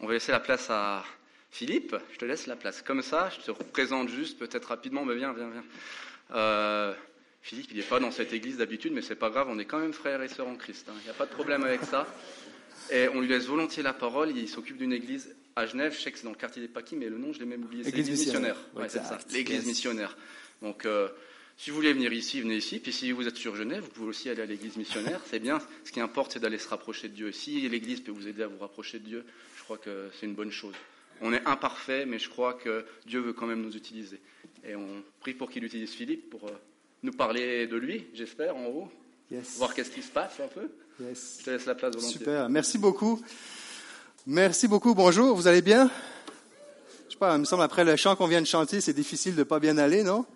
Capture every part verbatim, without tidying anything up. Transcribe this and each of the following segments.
on va laisser la place à Philippe. Je te laisse la place. Comme ça, je te représente juste, peut-être rapidement, mais viens, viens, viens. Euh, Philippe, il n'est pas dans cette église d'habitude, mais c'est pas grave, on est quand même frères et sœurs en Christ. Il hein. n'y a pas de problème avec ça. Et on lui laisse volontiers la parole. Il s'occupe d'une église à Genève. Je sais que c'est dans le quartier des Paquis, mais le nom, je l'ai même oublié. C'est l'église missionnaire. missionnaire. Ouais, c'est ça. L'église yes. missionnaire. Donc, euh, si vous voulez venir ici, venez ici. Puis si vous êtes sur Genève, vous pouvez aussi aller à l'église missionnaire. C'est bien. Ce qui importe, c'est d'aller se rapprocher de Dieu. Et si l'église peut vous aider à vous rapprocher de Dieu, je crois que c'est une bonne chose. On est imparfait, mais je crois que Dieu veut quand même nous utiliser. Et on prie pour qu'il utilise Philippe pour euh, nous parler de lui, j'espère, en haut. Yes. Voir qu'est-ce qui se passe un peu. Yes. Je te laisse la place volontiers. Super. Merci beaucoup. Merci beaucoup. Bonjour. Vous allez bien? Je sais pas, il me semble, après le chant qu'on vient de chanter, c'est difficile de ne pas bien aller, non?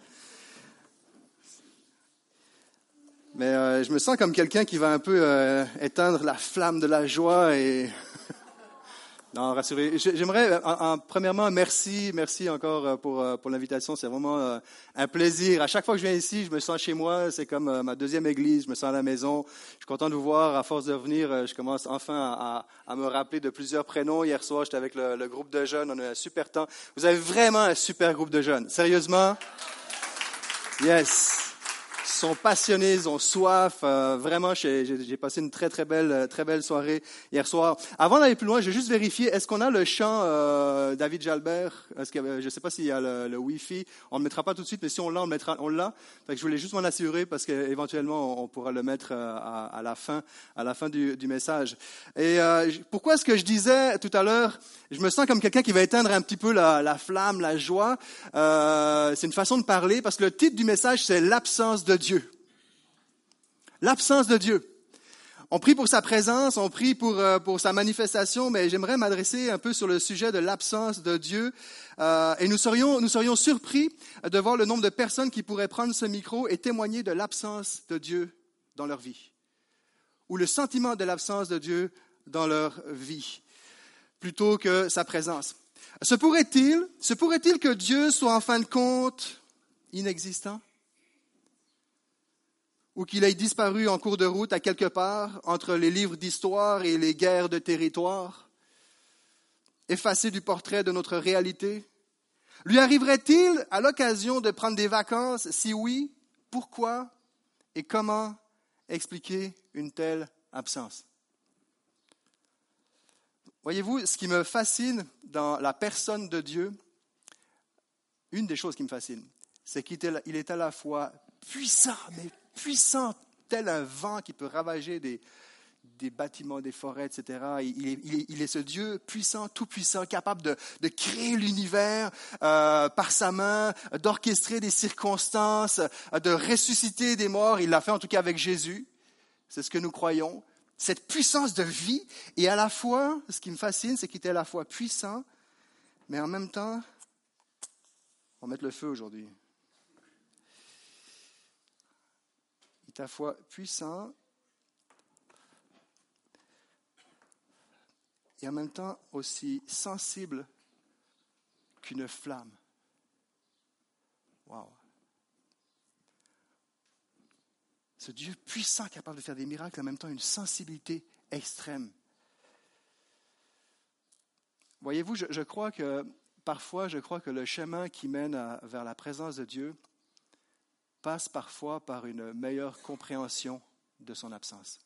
Mais euh, je me sens comme quelqu'un qui va un peu euh, éteindre la flamme de la joie et... Non, rassurez. J'aimerais, en, en, premièrement, merci, merci encore pour, pour l'invitation. C'est vraiment euh, un plaisir. À chaque fois que je viens ici, je me sens chez moi. C'est comme euh, ma deuxième église. Je me sens à la maison. Je suis content de vous voir. À force de venir, je commence enfin à, à me rappeler de plusieurs prénoms. Hier soir, j'étais avec le, le groupe de jeunes. On a eu un super temps. Vous avez vraiment un super groupe de jeunes. Sérieusement? Yes. Ils sont passionnés, ils ont soif. Euh, vraiment, j'ai, j'ai passé une très, très belle, très belle soirée hier soir. Avant d'aller plus loin, je vais juste vérifier, est-ce qu'on a le chant euh, David Jalbert? Est-ce que, je ne sais pas s'il y a le, le Wi-Fi. On ne le mettra pas tout de suite, mais si on l'a, on le mettra, on l'a. Fait que je voulais juste m'en assurer parce qu'éventuellement, on pourra le mettre à, à la fin, à la fin du, du message. Et euh, pourquoi est-ce que je disais tout à l'heure, je me sens comme quelqu'un qui va éteindre un petit peu la, la flamme, la joie. Euh, c'est une façon de parler parce que le titre du message, c'est l'absence de Dieu. L'absence de Dieu. On prie pour sa présence, on prie pour, euh, pour sa manifestation, mais j'aimerais m'adresser un peu sur le sujet de l'absence de Dieu. Euh, et nous serions, nous serions surpris de voir le nombre de personnes qui pourraient prendre ce micro et témoigner de l'absence de Dieu dans leur vie. Ou le sentiment de l'absence de Dieu dans leur vie, plutôt que sa présence. Se pourrait-il, se pourrait-il que Dieu soit en fin de compte inexistant? Ou qu'il ait disparu en cours de route à quelque part entre les livres d'histoire et les guerres de territoire, effacé du portrait de notre réalité? Lui arriverait-il à l'occasion de prendre des vacances? Si oui, pourquoi et comment expliquer une telle absence? Voyez-vous, ce qui me fascine dans la personne de Dieu, une des choses qui me fascine, c'est qu'il est à la fois puissant, mais puissant, tel un vent qui peut ravager des, des bâtiments, des forêts, et cetera. Il est, il est, il est ce Dieu puissant, tout-puissant, capable de, de créer l'univers euh, par sa main, d'orchestrer des circonstances, de ressusciter des morts. Il l'a fait en tout cas avec Jésus. C'est ce que nous croyons. Cette puissance de vie. Et à la fois, ce qui me fascine, c'est qu'il était à la fois puissant, mais en même temps, on va mettre le feu aujourd'hui. À la fois puissant et en même temps aussi sensible qu'une flamme. Wow. Ce Dieu puissant capable de faire des miracles, en même temps une sensibilité extrême. Voyez-vous, je, je crois que parfois, je crois que le chemin qui mène à, vers la présence de Dieu passe parfois par une meilleure compréhension de son absence.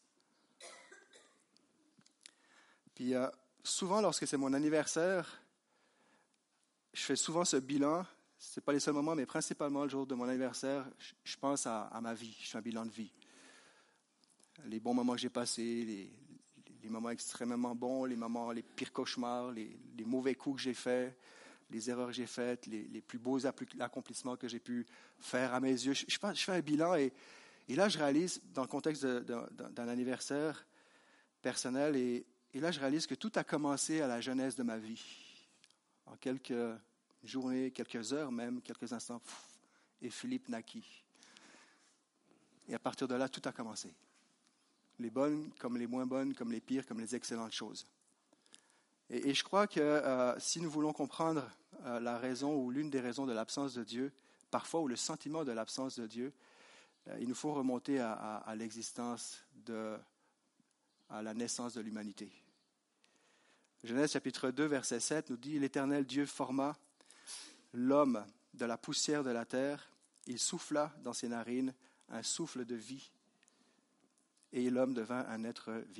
Puis euh, souvent, lorsque c'est mon anniversaire, je fais souvent ce bilan. Ce n'est pas les seuls moments, mais principalement le jour de mon anniversaire, je, je pense à, à ma vie. Je fais un bilan de vie. Les bons moments que j'ai passés, les, les moments extrêmement bons, les moments, les pires cauchemars, les, les mauvais coups que j'ai faits, les erreurs que j'ai faites, les, les plus beaux accomplissements que j'ai pu faire à mes yeux. Je, je, je fais un bilan et, et là, je réalise, dans le contexte de, de, d'un anniversaire personnel, et, et là, je réalise que tout a commencé à la jeunesse de ma vie. En quelques journées, quelques heures même, quelques instants, pff, et Philippe naquit. Et à partir de là, tout a commencé. Les bonnes comme les moins bonnes, comme les pires, comme les excellentes choses. Et, et je crois que euh, si nous voulons comprendre euh, la raison ou l'une des raisons de l'absence de Dieu, parfois, ou le sentiment de l'absence de Dieu, euh, il nous faut remonter à, à, à l'existence, de, à la naissance de l'humanité. Genèse chapitre deux, verset sept nous dit « L'Éternel Dieu forma l'homme de la poussière de la terre. Il souffla dans ses narines un souffle de vie. Et l'homme devint un être vivant. »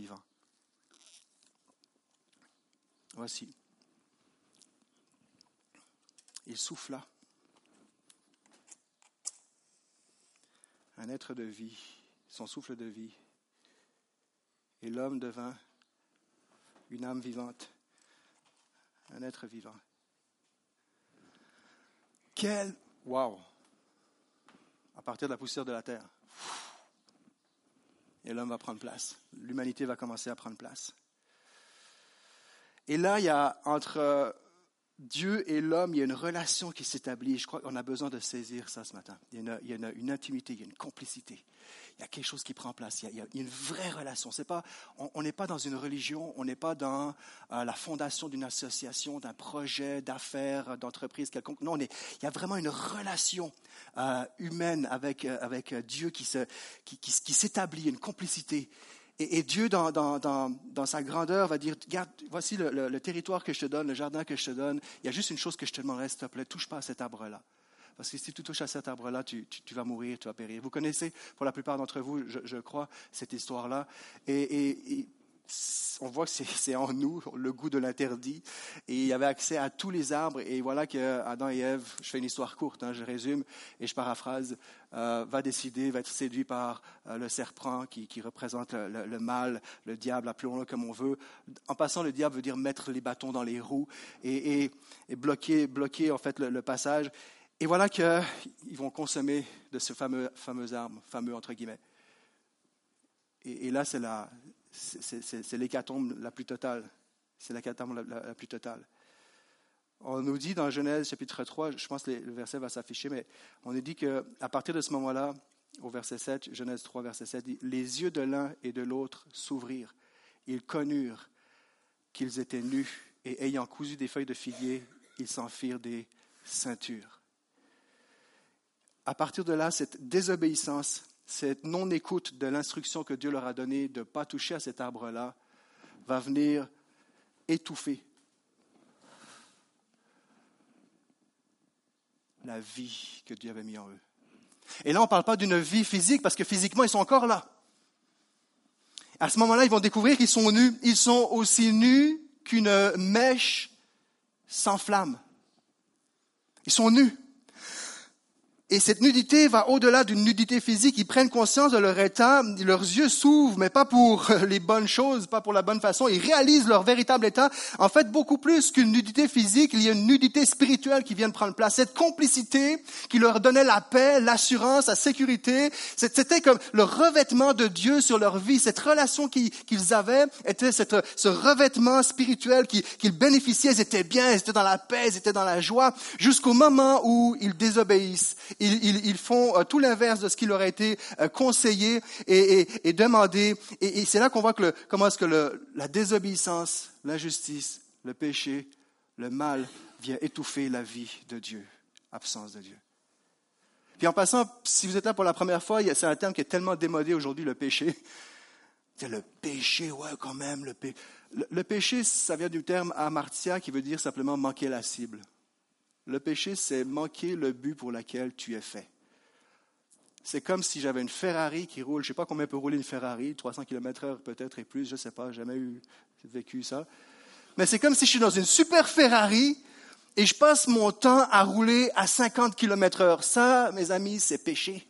Voici. Il souffla. Un être de vie, son souffle de vie. Et l'homme devint une âme vivante, un être vivant. Quel... Wow! À partir de la poussière de la terre. Et l'homme va prendre place. L'humanité va commencer à prendre place. Et là, il y a entre Dieu et l'homme, il y a une relation qui s'établit. Je crois qu'on a besoin de saisir ça ce matin. Il y a une, il y a une, une intimité, il y a une complicité. Il y a quelque chose qui prend place. Il y a, il y a, il y a une vraie relation. C'est pas, on n'est pas dans une religion, on n'est pas dans euh, la fondation d'une association, d'un projet d'affaires, d'entreprise quelconque. Non, on est, il y a vraiment une relation euh, humaine avec, euh, avec Dieu qui, se, qui, qui, qui s'établit, une complicité. Et, et Dieu, dans, dans, dans, dans sa grandeur, va dire, regarde, voici le, le, le territoire que je te donne, le jardin que je te donne. Il y a juste une chose que je te demanderai, s'il te plaît, touche pas à cet arbre-là. Parce que si tu touches à cet arbre-là, tu, tu, tu vas mourir, tu vas périr. Vous connaissez, pour la plupart d'entre vous, je, je crois, cette histoire-là. Et, et, et on voit que c'est, c'est en nous, le goût de l'interdit. Et il y avait accès à tous les arbres. Et voilà qu'Adam et Ève, je fais une histoire courte, hein, je résume et je paraphrase, euh, va décider, va être séduit par euh, le serpent qui, qui représente le, le, le mal, le diable, appelons-le comme on veut. En passant, le diable veut dire mettre les bâtons dans les roues et, et, et bloquer, bloquer en fait le, le passage. Et voilà qu'ils vont consommer de ce fameux, fameux arbre, fameux entre guillemets. Et, et là, c'est, la, c'est, c'est, c'est l'hécatombe la plus totale. C'est l'hécatombe la, la, la plus totale. On nous dit dans Genèse chapitre trois, je pense que le verset va s'afficher, mais on nous dit qu'à partir de ce moment-là, au verset sept, Genèse trois, verset sept, dit, « Les yeux de l'un et de l'autre s'ouvrirent. Ils connurent qu'ils étaient nus, et ayant cousu des feuilles de figuier, ils s'en firent des ceintures. » À partir de là, cette désobéissance, cette non-écoute de l'instruction que Dieu leur a donnée de ne pas toucher à cet arbre-là, va venir étouffer la vie que Dieu avait mis en eux. Et là, on ne parle pas d'une vie physique, parce que physiquement, ils sont encore là. À ce moment-là, ils vont découvrir qu'ils sont nus. Ils sont aussi nus qu'une mèche sans flamme. Ils sont nus. Et cette nudité va au-delà d'une nudité physique. Ils prennent conscience de leur état, leurs yeux s'ouvrent, mais pas pour les bonnes choses, pas pour la bonne façon. Ils réalisent leur véritable état. En fait, beaucoup plus qu'une nudité physique, il y a une nudité spirituelle qui vient de prendre place. Cette complicité qui leur donnait la paix, l'assurance, la sécurité, c'était comme le revêtement de Dieu sur leur vie. Cette relation qu'ils avaient était cette, ce revêtement spirituel qu'ils bénéficiaient. Ils étaient bien, ils étaient dans la paix, ils étaient dans la joie, jusqu'au moment où ils désobéissent. Ils, ils, ils font euh, tout l'inverse de ce qui leur a été euh, conseillé et, et, et demandé. Et, et c'est là qu'on voit que le, comment est-ce que le, la désobéissance, l'injustice, le péché, le mal vient étouffer la vie de Dieu, absence de Dieu. Puis en passant, si vous êtes là pour la première fois, c'est un terme qui est tellement démodé aujourd'hui, le péché. C'est le péché, ouais, quand même. Le, pé... le, le péché, ça vient du terme amartia, qui veut dire simplement manquer la cible. Le péché, c'est manquer le but pour lequel tu es fait. C'est comme si j'avais une Ferrari qui roule, je ne sais pas combien peut rouler une Ferrari, trois cents kilomètres heure peut-être et plus, je ne sais pas, jamais eu vécu ça. Mais c'est comme si je suis dans une super Ferrari et je passe mon temps à rouler à cinquante kilomètres heure. Ça, mes amis, c'est péché.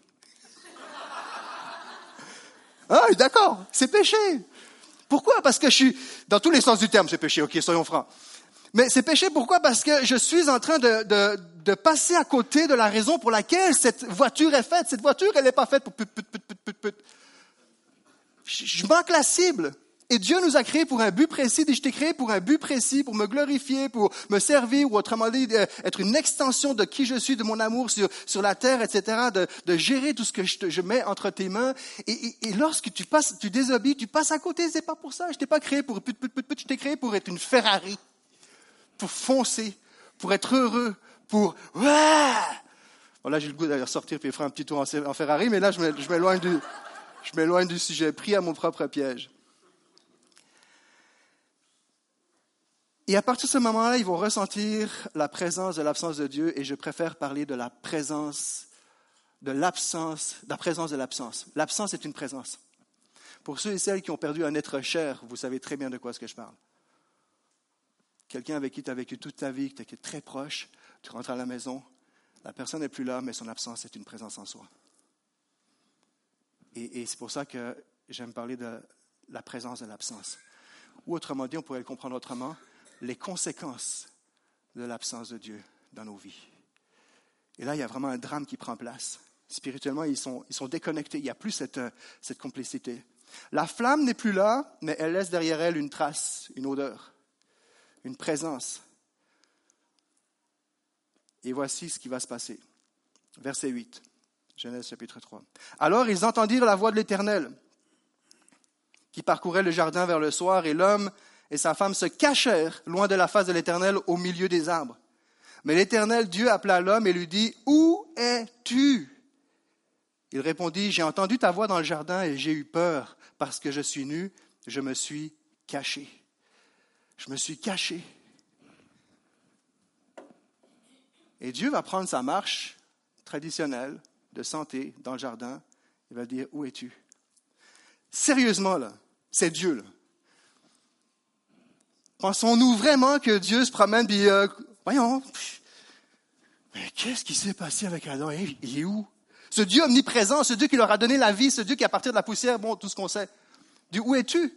Ah, d'accord, c'est péché. Pourquoi? Parce que je suis, dans tous les sens du terme, c'est péché, ok, soyons francs. Mais c'est péché, pourquoi? Parce que je suis en train de, de, de passer à côté de la raison pour laquelle cette voiture est faite. Cette voiture, elle n'est pas faite pour put, put, put, put, put, put. Je, je manque la cible. Et Dieu nous a créés pour un but précis. Il dit, je t'ai créé pour un but précis, pour me glorifier, pour me servir, ou autrement dit, être une extension de qui je suis, de mon amour sur, sur la terre, et cetera, de, de gérer tout ce que je, te, je mets entre tes mains. Et, et, et lorsque tu passes, tu désobéis, tu passes à côté, c'est pas pour ça. Je t'ai pas créé pour put, put, put, put. Je t'ai créé pour être une Ferrari. Pour foncer, pour être heureux, pour... Ouais! Bon, là, j'ai le goût d'aller sortir et faire un petit tour en Ferrari, mais là, je m'éloigne du, je m'éloigne du sujet, pris à mon propre piège. Et à partir de ce moment-là, ils vont ressentir la présence de l'absence de Dieu, et je préfère parler de la présence de l'absence, de la présence de l'absence. L'absence est une présence. Pour ceux et celles qui ont perdu un être cher, vous savez très bien de quoi est-ce que je parle. Quelqu'un avec qui tu as vécu toute ta vie, qui est très proche, tu rentres à la maison, la personne n'est plus là, mais son absence est une présence en soi. Et, et c'est pour ça que j'aime parler de la présence de l'absence. Ou autrement dit, on pourrait le comprendre autrement, les conséquences de l'absence de Dieu dans nos vies. Et là, il y a vraiment un drame qui prend place. Spirituellement, ils sont, ils sont déconnectés. Il n'y a plus cette, cette complicité. La flamme n'est plus là, mais elle laisse derrière elle une trace, une odeur, une présence. Et voici ce qui va se passer. Verset huit, Genèse chapitre trois. Alors ils entendirent la voix de l'Éternel qui parcourait le jardin vers le soir, et l'homme et sa femme se cachèrent loin de la face de l'Éternel au milieu des arbres. Mais l'Éternel Dieu appela l'homme et lui dit, « Où es-tu » Il répondit, « J'ai entendu ta voix dans le jardin et j'ai eu peur, parce que je suis nu, je me suis caché. » Je me suis caché. Et Dieu va prendre sa marche traditionnelle de santé dans le jardin. Il va dire, « Où es-tu » Sérieusement, là, c'est Dieu, là. Pensons-nous vraiment que Dieu se promène, puis, euh, voyons, mais qu'est-ce qui s'est passé avec Adam? Il est où? Ce Dieu omniprésent, ce Dieu qui leur a donné la vie, ce Dieu qui, à partir de la poussière, bon, tout ce qu'on sait. Du où es-tu?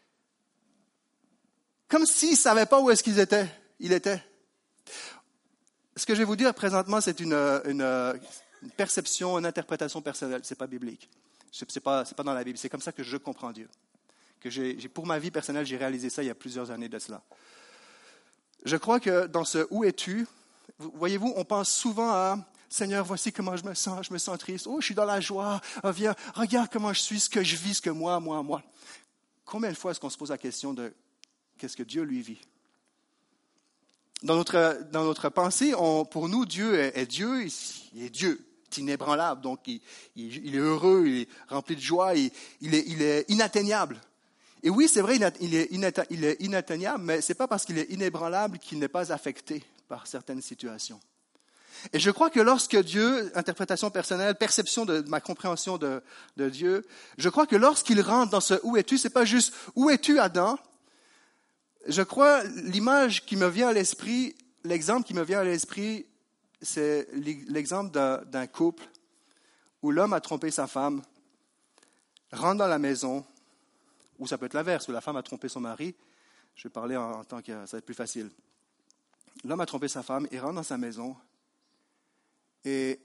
Comme s'ils ne savaient pas où est-ce qu'ils étaient. Il était. Ce que je vais vous dire présentement, c'est une, une, une perception, une interprétation personnelle. Ce n'est pas biblique. Ce n'est pas, c'est pas dans la Bible. C'est comme ça que je comprends Dieu. Que j'ai, j'ai, pour ma vie personnelle, j'ai réalisé ça il y a plusieurs années de cela. Je crois que dans ce « où es-tu », voyez-vous, on pense souvent à « Seigneur, voici comment je me sens, je me sens triste. Oh, je suis dans la joie. Oh, viens, regarde comment je suis, ce que je vis, ce que moi, moi, moi. » Combien de fois est-ce qu'on se pose la question de qu'est-ce que Dieu lui vit? Dans notre, dans notre pensée, on, pour nous, Dieu est, est Dieu, il est Dieu. Il est inébranlable, donc il, il, il est heureux, il est rempli de joie, il, il, est, il est inatteignable. Et oui, c'est vrai, il est, il est inatteignable, mais ce n'est pas parce qu'il est inébranlable qu'il n'est pas affecté par certaines situations. Et je crois que lorsque Dieu, interprétation personnelle, perception de, de ma compréhension de, de Dieu, je crois que lorsqu'il rentre dans ce « où es-tu », ce n'est pas juste « où es-tu, Adam ?» Je crois, l'image qui me vient à l'esprit, l'exemple qui me vient à l'esprit, c'est l'exemple d'un, d'un couple où l'homme a trompé sa femme, rentre dans la maison, ou ça peut être l'inverse, où la femme a trompé son mari. Je vais parler en, en tant que ça va être plus facile. L'homme a trompé sa femme et rentre dans sa maison. Et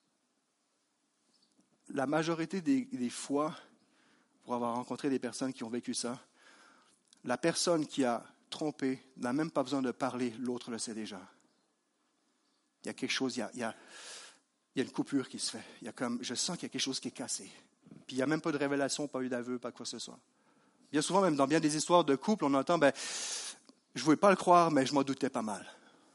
la majorité des, des fois, pour avoir rencontré des personnes qui ont vécu ça, la personne qui a trompé n'a même pas besoin de parler, l'autre le sait déjà. Il y a quelque chose, il y a, il y a, il y a une coupure qui se fait. Il y a comme, je sens qu'il y a quelque chose qui est cassé. Puis il n'y a même pas de révélation, pas eu d'aveu, pas quoi que ce soit. Bien souvent, même dans bien des histoires de couple, on entend, ben, je ne voulais pas le croire, mais je m'en doutais pas mal.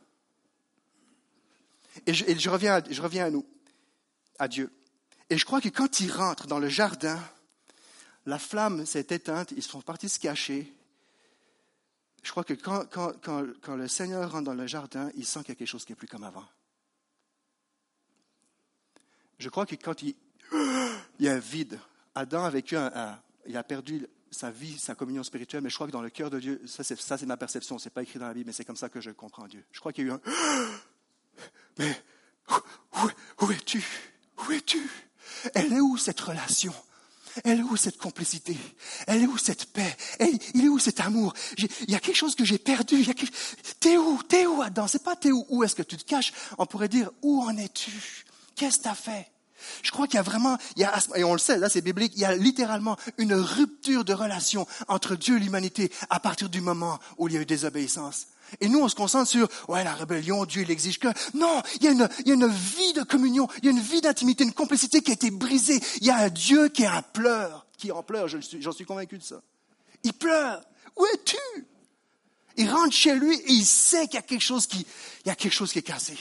Et je, et je reviens, à, je reviens à nous, à Dieu. Et je crois que quand ils rentrent dans le jardin, la flamme s'est éteinte, ils sont partis se cacher. Je crois que quand, quand, quand, quand le Seigneur rentre dans le jardin, il sent qu'il y a quelque chose qui n'est plus comme avant. Je crois que quand il, il y a un vide, Adam a vécu un, un il a perdu sa vie, sa communion spirituelle, mais je crois que dans le cœur de Dieu, ça c'est, ça c'est ma perception, ce n'est pas écrit dans la Bible, mais c'est comme ça que je comprends Dieu. Je crois qu'il y a eu un « Mais où, où es-tu? Où es-tu? Elle est où cette relation? Elle est où cette complicité? Elle est où cette paix? Elle, il est où cet amour? J'ai, il y a quelque chose que j'ai perdu. Il y a quelque... T'es où? T'es où, Adam? C'est pas t'es où? Où est-ce que tu te caches? On pourrait dire, où en es-tu? Qu'est-ce que tu as fait? Je crois qu'il y a vraiment, il y a, et on le sait, là c'est biblique, il y a littéralement une rupture de relation entre Dieu et l'humanité à partir du moment où il y a eu désobéissance. Et nous, on se concentre sur, ouais, la rébellion, Dieu, il exige que... Non, il y a une, il y a une vie de communion, il y a une vie d'intimité, une complicité qui a été brisée. Il y a un Dieu qui en pleure, qui en pleure, je suis, j'en suis convaincu de ça. Il pleure. Où es-tu? Il rentre chez lui et il sait qu'il y a quelque chose qui, il y a quelque chose qui est cassé.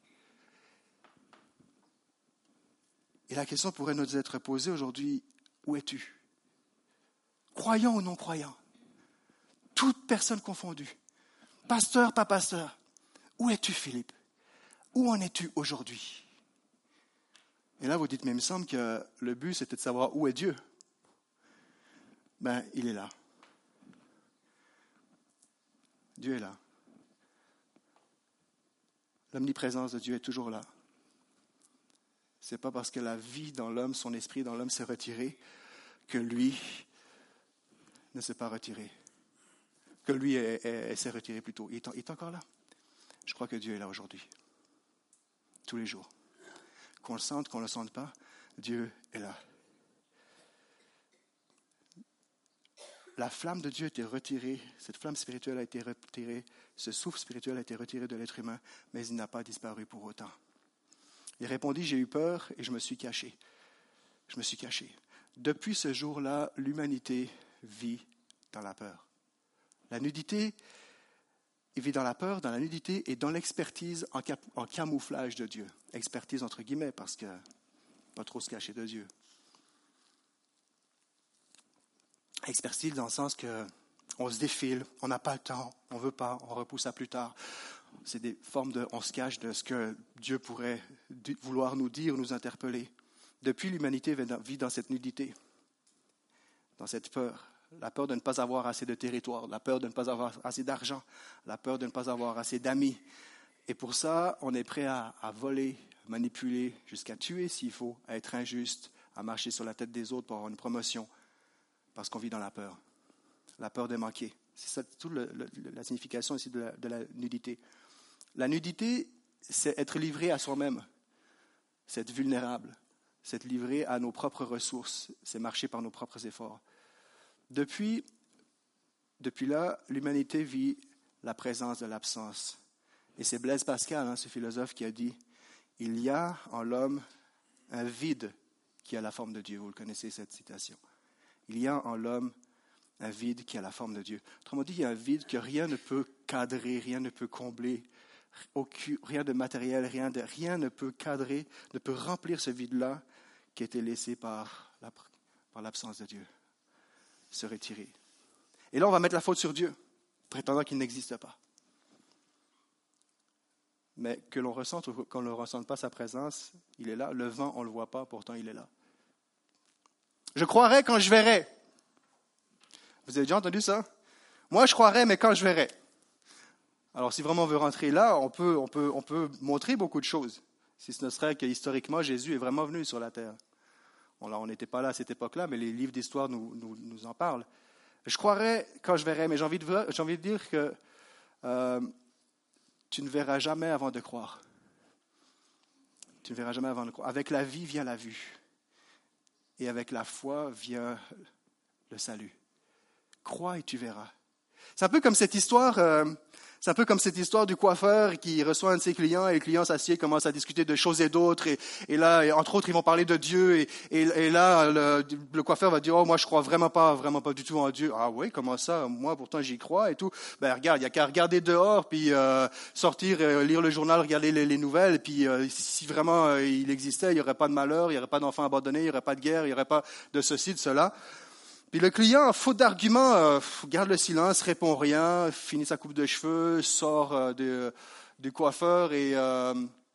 Et la question pourrait nous être posée aujourd'hui, où es-tu? Croyant ou non croyant, toute personne confondue. pasteur, pas pasteur. Où es-tu, Philippe? Où en es-tu aujourd'hui? Et là, vous dites, mais il me semble que le but, c'était de savoir où est Dieu. Ben, il est là. Dieu est là. L'omniprésence de Dieu est toujours là. Ce n'est pas parce que la vie dans l'homme, son esprit dans l'homme s'est retiré, que lui ne s'est pas retiré. Que lui est, est, est, s'est retiré plus tôt. Il est, il est encore là. Je crois que Dieu est là aujourd'hui. Tous les jours. Qu'on le sente, qu'on ne le sente pas, Dieu est là. La flamme de Dieu a été retirée, cette flamme spirituelle a été retirée, ce souffle spirituel a été retiré de l'être humain, mais il n'a pas disparu pour autant. Il répondit, j'ai eu peur et je me suis caché. Je me suis caché. Depuis ce jour-là, l'humanité vit dans la peur. La nudité, il vit dans la peur, dans la nudité et dans l'expertise en, cap- en camouflage de Dieu. Expertise entre guillemets, parce que pas trop se cacher de Dieu. Expertise dans le sens qu'on se défile, on n'a pas le temps, on ne veut pas, on repousse à plus tard. C'est des formes de, on se cache de ce que Dieu pourrait vouloir nous dire, nous interpeller. Depuis, l'humanité vit dans cette nudité, dans cette peur. La peur de ne pas avoir assez de territoire, la peur de ne pas avoir assez d'argent, la peur de ne pas avoir assez d'amis. Et pour ça, on est prêt à, à voler, manipuler, jusqu'à tuer s'il faut, à être injuste, à marcher sur la tête des autres pour avoir une promotion. Parce qu'on vit dans la peur. La peur de manquer. C'est ça toute le, le, la signification ici de la, de la nudité. La nudité, c'est être livré à soi-même. C'est être vulnérable. C'est être livré à nos propres ressources. C'est marcher par nos propres efforts. Depuis, depuis là, l'humanité vit la présence de l'absence. Et c'est Blaise Pascal, hein, ce philosophe, qui a dit « Il y a en l'homme un vide qui a la forme de Dieu. » Vous le connaissez, cette citation. Il y a en l'homme un vide qui a la forme de Dieu. Autrement dit, il y a un vide que rien ne peut cadrer, rien ne peut combler, aucun, rien de matériel, rien, de, rien ne peut cadrer, ne peut remplir ce vide-là qui a été laissé par, la, par l'absence de Dieu, se retirer. Et là, on va mettre la faute sur Dieu, prétendant qu'il n'existe pas. Mais que l'on ressente ou qu'on ne ressente pas sa présence, il est là. Le vent, on ne le voit pas, pourtant il est là. Je croirai quand je verrai. Vous avez déjà entendu ça? Moi, je croirai, mais quand je verrai. Alors, si vraiment on veut rentrer là, on peut, on peut, on peut montrer beaucoup de choses. Si ce ne serait que historiquement, Jésus est vraiment venu sur la terre. Bon, on n'était pas là à cette époque-là, mais les livres d'histoire nous, nous, nous en parlent. Je croirai quand je verrai, mais j'ai envie de, j'ai envie de dire que euh, tu ne verras jamais avant de croire. Tu ne verras jamais avant de croire. Avec la vie vient la vue. Et avec la foi vient le salut. Crois et tu verras. C'est un peu comme cette histoire, euh, c'est un peu comme cette histoire du coiffeur qui reçoit un de ses clients et le client s'assied, commence à discuter de choses et d'autres et, et là, et entre autres, ils vont parler de Dieu et, et, et là, le, le coiffeur va dire, oh, moi, je crois vraiment pas, vraiment pas du tout en Dieu. Ah oui, comment ça? Moi, pourtant, j'y crois et tout. Ben, regarde, il y a qu'à regarder dehors puis euh, sortir, euh, lire le journal, regarder les, les nouvelles puis euh, si vraiment euh, il existait, il y aurait pas de malheur, il y aurait pas d'enfants abandonnés, il y aurait pas de guerre, il y aurait pas de ceci, de cela. Puis le client, faute d'argument, euh, garde le silence, répond rien, finit sa coupe de cheveux, sort euh, de, du coiffeur et euh,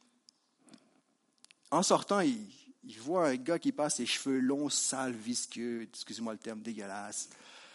en sortant, il, il voit un gars qui passe ses cheveux longs, sales, visqueux, excusez-moi le terme, dégueulasse.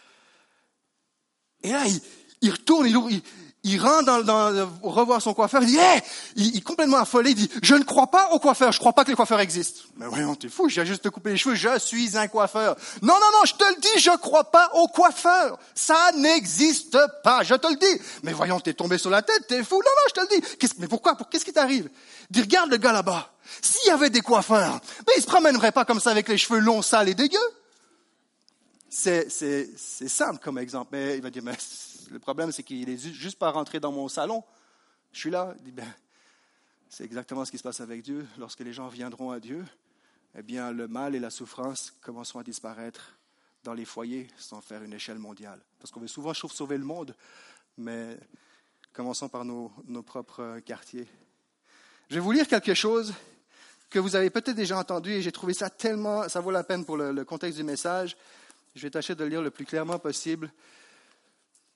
Et là, il, il retourne, il, il, il rentre dans, dans, revoir son coiffeur, il dit hey! il, il est complètement affolé, il dit « Je ne crois pas au coiffeur, je ne crois pas que les coiffeurs existent. » Mais voyons, t'es fou, j'ai juste te couper les cheveux, je suis un coiffeur. « Non, non, non, je te le dis, je ne crois pas au coiffeur. Ça n'existe pas, je te le dis. » Mais voyons, t'es tombé sur la tête, t'es fou. « Non, non, je te le dis. » Qu'est-ce, mais pourquoi? Pour, qu'est-ce qui t'arrive? Il dit « Regarde le gars là-bas. S'il y avait des coiffeurs, ben, il ne se promènerait pas comme ça avec les cheveux longs, sales et dégueux. » C'est, c'est, c'est simple comme exemple, mais il va dire « Mais le problème, c'est qu'il est juste pas rentré dans mon salon. Je suis là. » Il dit, ben, c'est exactement ce qui se passe avec Dieu. Lorsque les gens viendront à Dieu, eh bien, le mal et la souffrance commenceront à disparaître dans les foyers sans faire une échelle mondiale. Parce qu'on veut souvent sauver le monde, mais commençons par nos, nos propres quartiers. Je vais vous lire quelque chose que vous avez peut-être déjà entendu et j'ai trouvé ça tellement, ça vaut la peine pour le, le contexte du message. Je vais tâcher de le lire le plus clairement possible.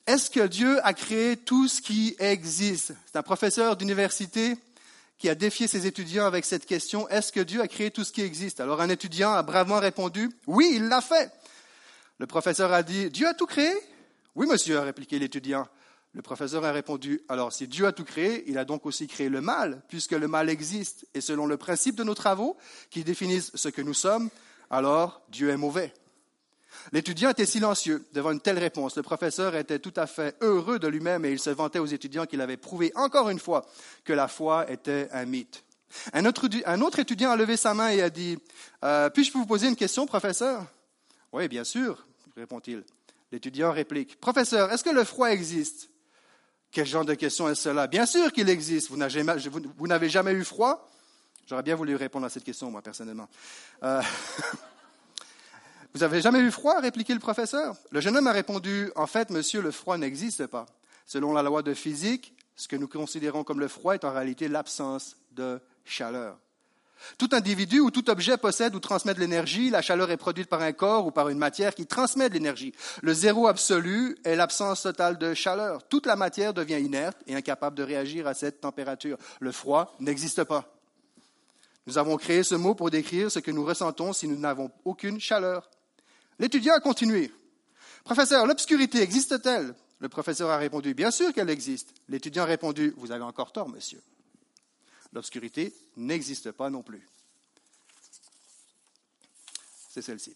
Est-ce que Dieu a créé tout ce qui existe? C'est un professeur d'université qui a défié ses étudiants avec cette question. Est-ce que Dieu a créé tout ce qui existe? Alors un étudiant a bravement répondu, oui, il l'a fait. Le professeur a dit, Dieu a tout créé? Oui, monsieur, a répliqué l'étudiant. Le professeur a répondu, alors si Dieu a tout créé, il a donc aussi créé le mal, puisque le mal existe. Et selon le principe de nos travaux, qui définissent ce que nous sommes, alors Dieu est mauvais. L'étudiant était silencieux devant une telle réponse. Le professeur était tout à fait heureux de lui-même et il se vantait aux étudiants qu'il avait prouvé encore une fois que la foi était un mythe. Un autre, un autre étudiant a levé sa main et a dit euh, « Puis-je vous poser une question, professeur ?»« Oui, bien sûr, répond-il. L'étudiant réplique « Professeur, est-ce que le froid existe ?»« Quel genre de question est cela ?»« Bien sûr qu'il existe. Vous n'avez jamais, vous, vous n'avez jamais eu froid ?» J'aurais bien voulu répondre à cette question, moi, personnellement. Euh, Vous n'avez jamais eu froid? Répliquait le professeur. Le jeune homme a répondu, en fait, monsieur, le froid n'existe pas. Selon la loi de physique, ce que nous considérons comme le froid est en réalité l'absence de chaleur. Tout individu ou tout objet possède ou transmet de l'énergie. La chaleur est produite par un corps ou par une matière qui transmet de l'énergie. Le zéro absolu est l'absence totale de chaleur. Toute la matière devient inerte et incapable de réagir à cette température. Le froid n'existe pas. Nous avons créé ce mot pour décrire ce que nous ressentons si nous n'avons aucune chaleur. L'étudiant a continué. « Professeur, l'obscurité existe-t-elle » Le professeur a répondu, « Bien sûr qu'elle existe. » L'étudiant a répondu, « Vous avez encore tort, monsieur. L'obscurité n'existe pas non plus. » C'est celle-ci.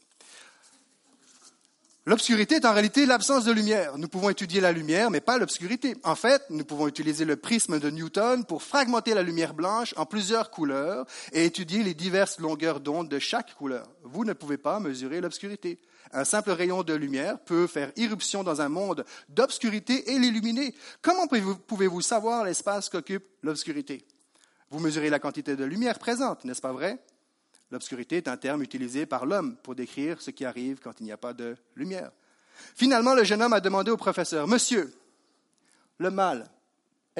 L'obscurité est en réalité l'absence de lumière. Nous pouvons étudier la lumière, mais pas l'obscurité. En fait, nous pouvons utiliser le prisme de Newton pour fragmenter la lumière blanche en plusieurs couleurs et étudier les diverses longueurs d'onde de chaque couleur. Vous ne pouvez pas mesurer l'obscurité. Un simple rayon de lumière peut faire irruption dans un monde d'obscurité et l'illuminer. Comment pouvez-vous savoir l'espace qu'occupe l'obscurité? Vous mesurez la quantité de lumière présente, n'est-ce pas vrai? L'obscurité est un terme utilisé par l'homme pour décrire ce qui arrive quand il n'y a pas de lumière. Finalement, le jeune homme a demandé au professeur, « Monsieur, le mal existe-t-il »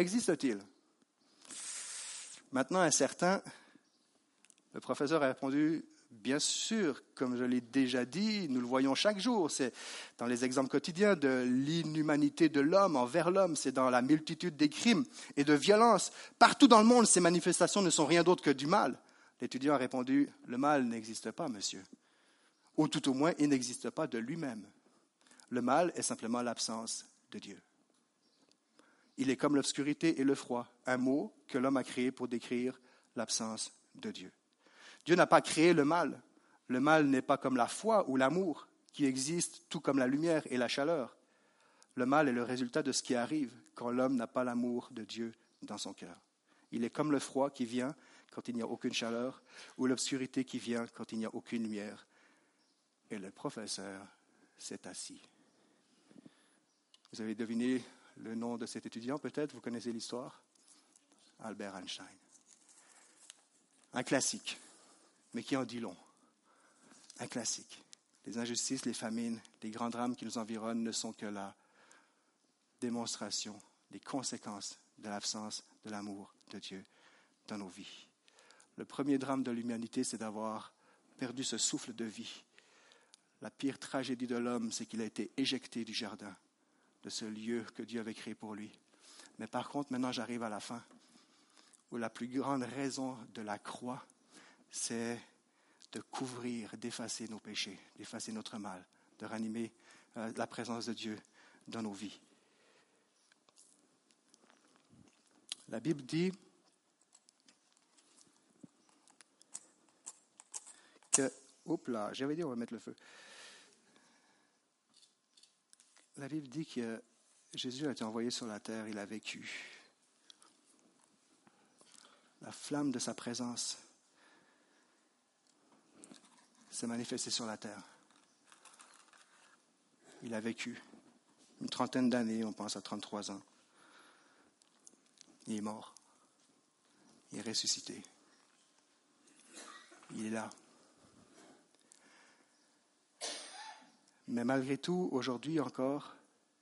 Maintenant, incertain, le professeur a répondu, « Bien sûr, comme je l'ai déjà dit, nous le voyons chaque jour. C'est dans les exemples quotidiens de l'inhumanité de l'homme envers l'homme. C'est dans la multitude des crimes et de violences. Partout dans le monde, ces manifestations ne sont rien d'autre que du mal. » L'étudiant a répondu, « Le mal n'existe pas, monsieur. Ou tout au moins, il n'existe pas de lui-même. Le mal est simplement l'absence de Dieu. Il est comme l'obscurité et le froid, un mot que l'homme a créé pour décrire l'absence de Dieu. Dieu n'a pas créé le mal. Le mal n'est pas comme la foi ou l'amour, qui existent tout comme la lumière et la chaleur. Le mal est le résultat de ce qui arrive quand l'homme n'a pas l'amour de Dieu dans son cœur. Il est comme le froid qui vient quand il n'y a aucune chaleur, ou l'obscurité qui vient quand il n'y a aucune lumière. Et le professeur s'est assis. Vous avez deviné le nom de cet étudiant, peut-être? Vous connaissez l'histoire? Albert Einstein. Un classique, mais qui en dit long. Un classique. Les injustices, les famines, les grands drames qui nous environnent ne sont que la démonstration des conséquences de l'absence de l'amour de Dieu dans nos vies. Le premier drame de l'humanité, c'est d'avoir perdu ce souffle de vie. La pire tragédie de l'homme, c'est qu'il a été éjecté du jardin, de ce lieu que Dieu avait créé pour lui. Mais par contre, maintenant, j'arrive à la fin, où la plus grande raison de la croix, c'est de couvrir, d'effacer nos péchés, d'effacer notre mal, de ranimer euh, la présence de Dieu dans nos vies. La Bible dit que, oups là, j'avais dit on va mettre le feu. La Bible dit que Jésus a été envoyé sur la terre, il a vécu. La flamme de sa présence s'est manifestée sur la terre. Il a vécu une trentaine d'années, on pense à trente-trois ans. Il est mort. Il est ressuscité. Il est là. Mais malgré tout, aujourd'hui encore,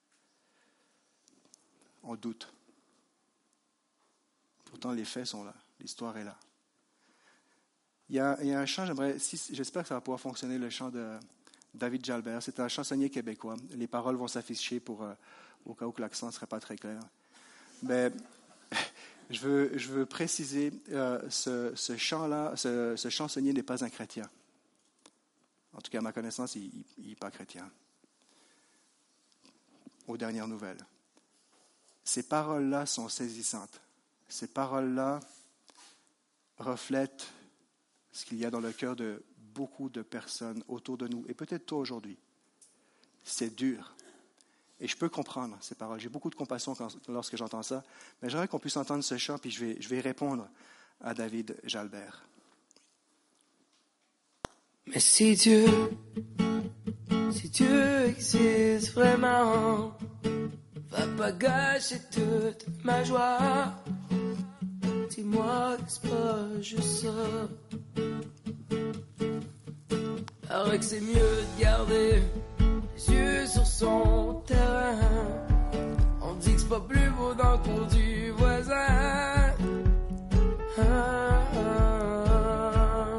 on doute. Pourtant, les faits sont là. L'histoire est là. Il y a, il y a un chant, j'aimerais, si, j'espère que ça va pouvoir fonctionner, le chant de David Jalbert. C'est un chansonnier québécois. Les paroles vont s'afficher pour, au cas où que l'accent ne serait pas très clair. Mais je veux, je veux préciser, euh, ce, ce chant-là, ce, ce chansonnier n'est pas un chrétien. En tout cas, à ma connaissance, il n'est pas chrétien. Aux dernières nouvelles. Ces paroles-là sont saisissantes. Ces paroles-là reflètent ce qu'il y a dans le cœur de beaucoup de personnes autour de nous, et peut-être toi aujourd'hui. C'est dur. Et je peux comprendre ces paroles. J'ai beaucoup de compassion quand, lorsque j'entends ça, mais j'aimerais qu'on puisse entendre ce chant, puis je vais, je vais répondre à David Jalbert. Mais si Dieu, si Dieu existe vraiment, va pas gâcher toute ma joie. Dis-moi, n'est-ce pas juste ça? Paraît que c'est mieux de garder les yeux sur son terrain. On dit que c'est pas plus beau dans le cours du voisin. Ah, ah, ah.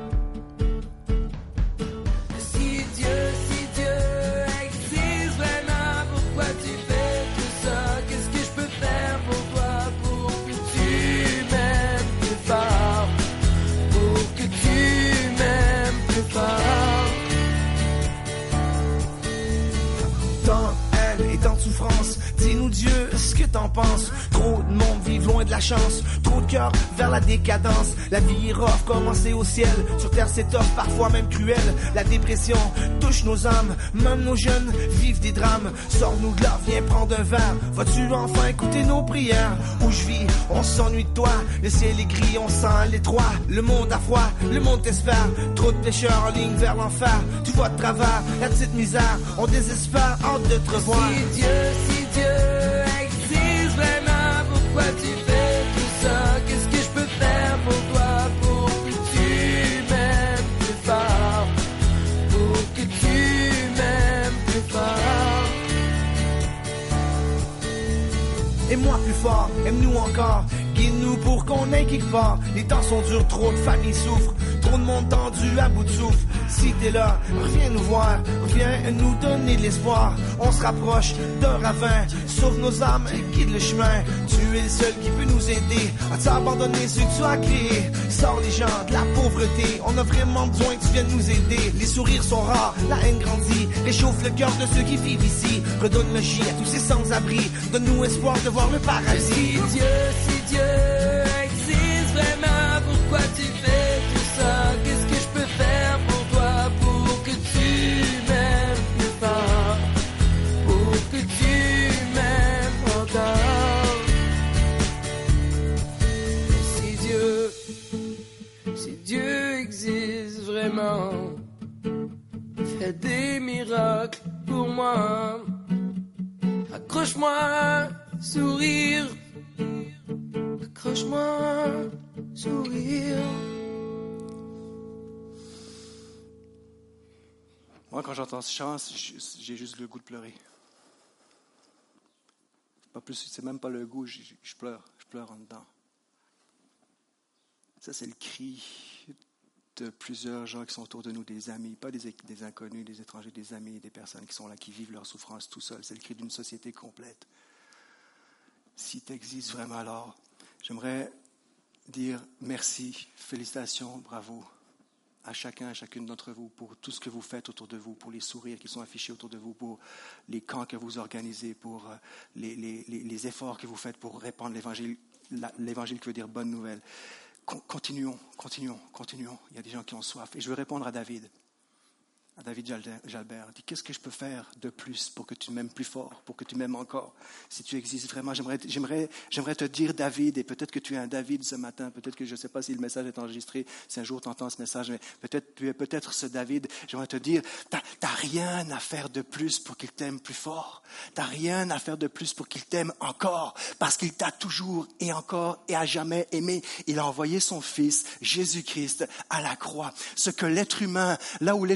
Si Dieu, si Dieu existe vraiment, pourquoi tu fais tout ça? Qu'est-ce que je peux faire pour toi, pour que tu m'aimes plus fort? Pour que tu m'aimes plus fort. Tant de haine et tant de souffrance, dis-nous Dieu, ce que t'en penses? Trop de monde vivent loin de la chance, trop de cœur vers la décadence. La vie est rough, commencé au ciel. Sur terre c'est tough, parfois même cruel. La dépression touche nos âmes, même nos jeunes vivent des drames. Sors-nous de là, viens prendre un verre. Vas-tu enfin écouter nos prières? Où je vis, on s'ennuie de toi. Le ciel est gris, on sent l'étroit. Le monde a froid, le monde t'espère. Trop de pécheurs en ligne vers l'enfer. Tu vois de travers, la petite misère. On désespère, hâte de te revoir. Si Dieu, si Dieu existe vraiment, pourquoi tu fais tout ça? Qu'est-ce que je peux faire pour toi, pour que tu m'aimes plus fort? Pour que tu m'aimes plus fort. Aime-moi plus fort, aime-nous encore. Guide-nous pour qu'on aille quelque part. Les temps sont durs, trop de familles souffrent. Trop de monde tendu à bout de souffle. Si t'es là, reviens nous voir. Reviens nous donner de l'espoir. On se rapproche d'un ravin. Sauve nos âmes et guide le chemin. Tu es le seul qui peut nous aider à t'abandonner ce que tu as créé. Sors les gens de la pauvreté. On a vraiment besoin que tu viennes nous aider. Les sourires sont rares, la haine grandit. Réchauffe le cœur de ceux qui vivent ici. Redonne le gîte à tous ces sans-abri. Donne-nous espoir de voir le paradis. Si Dieu, si Dieu existe vraiment, pourquoi tu fais tout ça? Qu'est-ce que je peux faire pour toi, pour que tu m'aimes plus fort? Pour que tu m'aimes encore? Si Dieu, si Dieu existe vraiment, fais des miracles pour moi. Accroche-moi, sourire. Accroche-moi, sourire. Moi, quand j'entends ce chant, j'ai juste le goût de pleurer. C'est pas plus, c'est même pas le goût, je, je pleure, je pleure en dedans. Ça, c'est le cri de plusieurs gens qui sont autour de nous, des amis, pas des, des inconnus, des étrangers, des amis, des personnes qui sont là, qui vivent leur souffrance tout seuls. C'est le cri d'une société complète. Si tu existes vraiment, alors, j'aimerais dire merci, félicitations, bravo à chacun, à chacune d'entre vous pour tout ce que vous faites autour de vous, pour les sourires qui sont affichés autour de vous, pour les camps que vous organisez, pour les, les, les efforts que vous faites pour répandre l'évangile, l'évangile qui veut dire bonne nouvelle. Continuons, continuons, continuons. Il y a des gens qui ont soif. Et je veux répondre à David, à David Jalbert. Il dit, qu'est-ce que je peux faire de plus pour que tu m'aimes plus fort, pour que tu m'aimes encore? Si tu existes vraiment, j'aimerais, j'aimerais, j'aimerais te dire David, et peut-être que tu es un David ce matin, peut-être que je ne sais pas si le message est enregistré, si un jour tu entends ce message, mais peut-être tu es peut-être ce David. J'aimerais te dire, tu n'as rien à faire de plus pour qu'il t'aime plus fort. Tu n'as rien à faire de plus pour qu'il t'aime encore, parce qu'il t'a toujours et encore et à jamais aimé. Il a envoyé son Fils, Jésus-Christ, à la croix. Ce que l'être humain, là où l'être humain a